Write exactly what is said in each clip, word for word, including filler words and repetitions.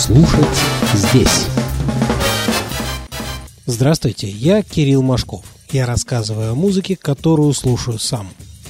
Слушать здесь. Здравствуйте, я Кирилл Машков. Я рассказываю о музыке, которую слушаю сам.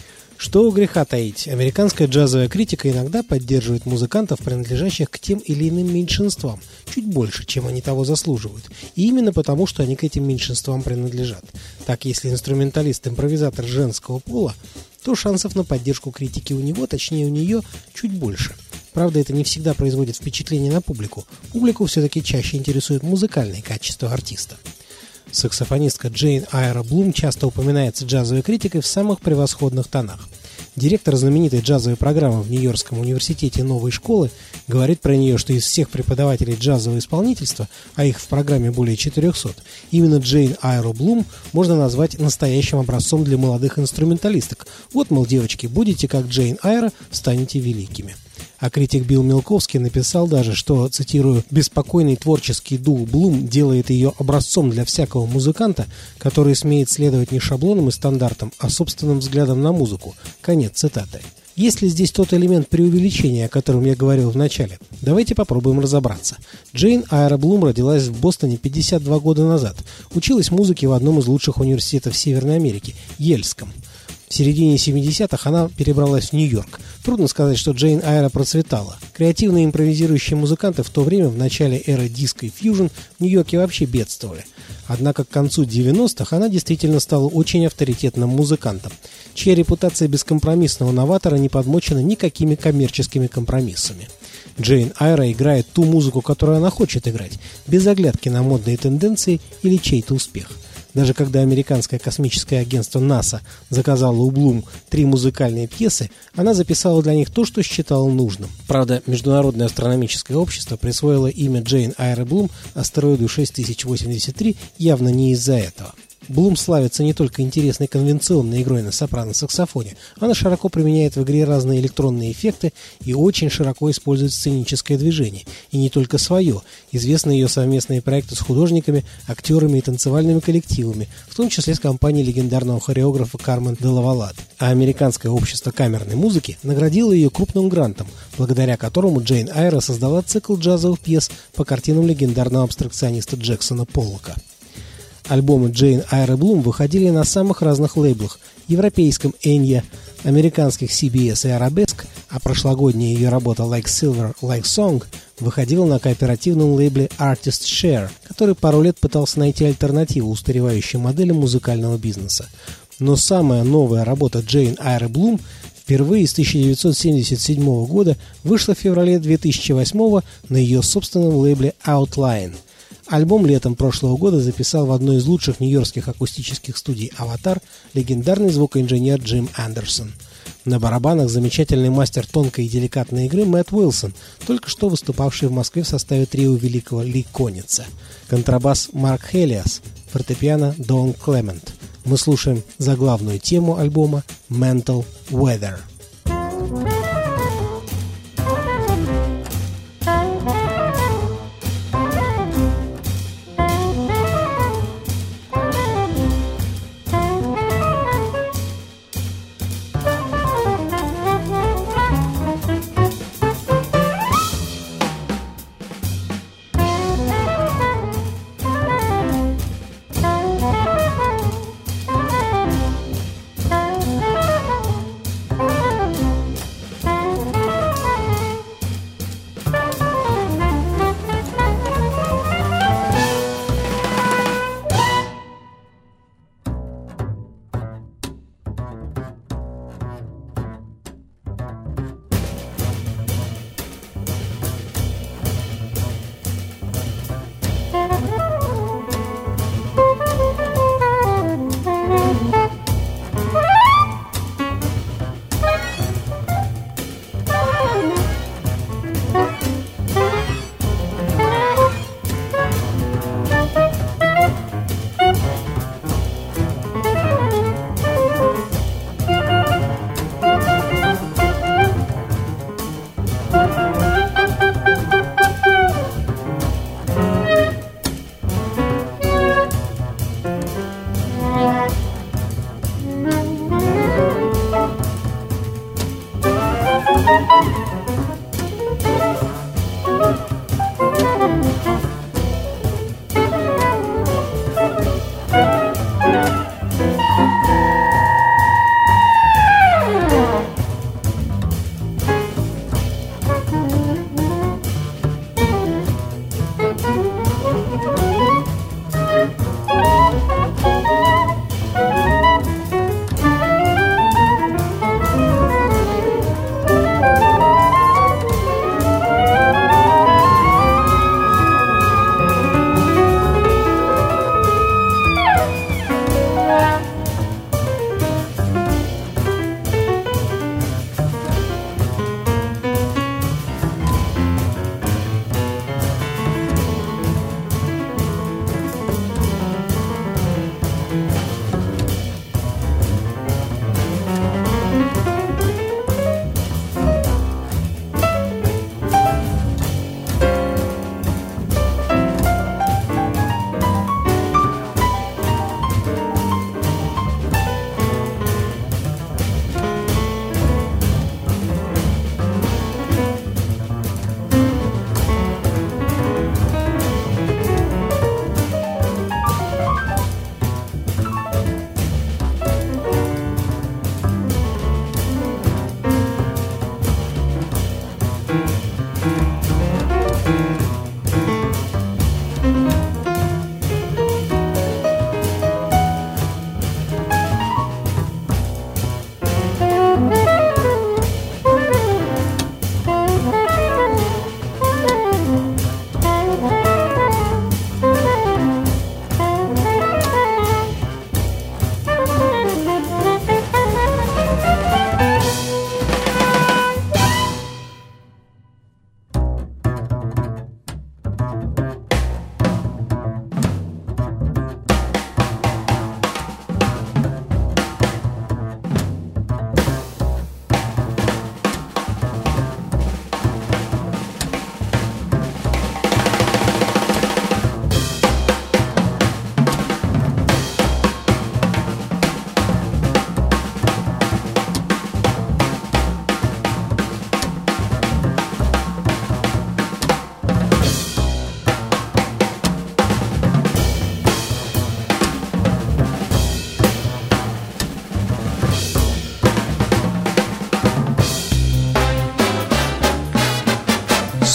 Что греха таить, американская джазовая критика иногда поддерживает музыкантов, принадлежащих к тем или иным меньшинствам, чуть больше, чем они того заслуживают. И именно потому, что они к этим меньшинствам принадлежат. Так, если инструменталист-импровизатор женского пола, то шансов на поддержку критики у него, точнее у нее, чуть больше. Правда, это не всегда производит впечатление на публику. Публику все-таки чаще интересует музыкальные качества артиста. Саксофонистка Джейн Айра Блум часто упоминается джазовой критикой в самых превосходных тонах. Директор знаменитой джазовой программы в Нью-Йоркском университете «Новой школы» говорит про нее, что из всех преподавателей джазового исполнительства, а их в программе более четырехсот, именно Джейн Айру Блум можно назвать настоящим образцом для молодых инструменталисток. Вот, мол, девочки, будете как Джейн Айра, станете великими. А критик Билл Милковский написал даже, что, цитирую, «беспокойный творческий дух Блум делает ее образцом для всякого музыканта, который смеет следовать не шаблонам и стандартам, а собственным взглядом на музыку». Конец цитаты. Есть ли здесь тот элемент преувеличения, о котором я говорил в начале? Давайте попробуем разобраться. Джейн Айра Блум родилась в Бостоне пятьдесят два года назад. Училась музыке в одном из лучших университетов Северной Америки – Йельском. В середине семидесятых она перебралась в Нью-Йорк. Трудно сказать, что Джейн Айра процветала. Креативные импровизирующие музыканты в то время, в начале эры диско и фьюжн, в Нью-Йорке вообще бедствовали. Однако к концу девяностых она действительно стала очень авторитетным музыкантом, чья репутация бескомпромиссного новатора не подмочена никакими коммерческими компромиссами. Джейн Айра играет ту музыку, которую она хочет играть, без оглядки на модные тенденции или чей-то успех. Даже когда американское космическое агентство НАСА заказало у Блум три музыкальные пьесы, она записала для них то, что считала нужным. Правда, Международное астрономическое общество присвоило имя Джейн Айры Блум астероиду шесть тысяч восемьдесят три явно не из-за этого. Блум славится не только интересной конвенционной игрой на сопрано-саксофоне, она широко применяет в игре разные электронные эффекты и очень широко использует сценическое движение, и не только свое. Известны ее совместные проекты с художниками, актерами и танцевальными коллективами, в том числе с компанией легендарного хореографа Кармен де Лавалад. А Американское общество камерной музыки наградило ее крупным грантом, благодаря которому Джейн Айра создала цикл джазовых пьес по картинам легендарного абстракциониста Джексона Поллока. Альбомы Джейн Айры Блум выходили на самых разных лейблах – европейском Энья, американских си би эс и Arabesque, а прошлогодняя ее работа Like Silver, Like Song выходила на кооперативном лейбле Artist Share, который пару лет пытался найти альтернативу устаревающим моделям музыкального бизнеса. Но самая новая работа Джейн Айры Блум впервые с тысяча девятьсот семьдесят седьмого года вышла в феврале две тысячи восьмого на ее собственном лейбле Outline. Альбом летом прошлого года записал в одной из лучших нью-йоркских акустических студий «Аватар» легендарный звукоинженер Джим Андерсон. На барабанах замечательный мастер тонкой и деликатной игры Мэтт Уилсон, только что выступавший в Москве в составе трио великого Ли Конница. Контрабас Марк Хелиас, фортепиано Дон Клемент. Мы слушаем заглавную тему альбома «Mental Weather». Thank you.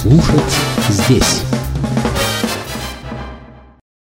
слушать здесь.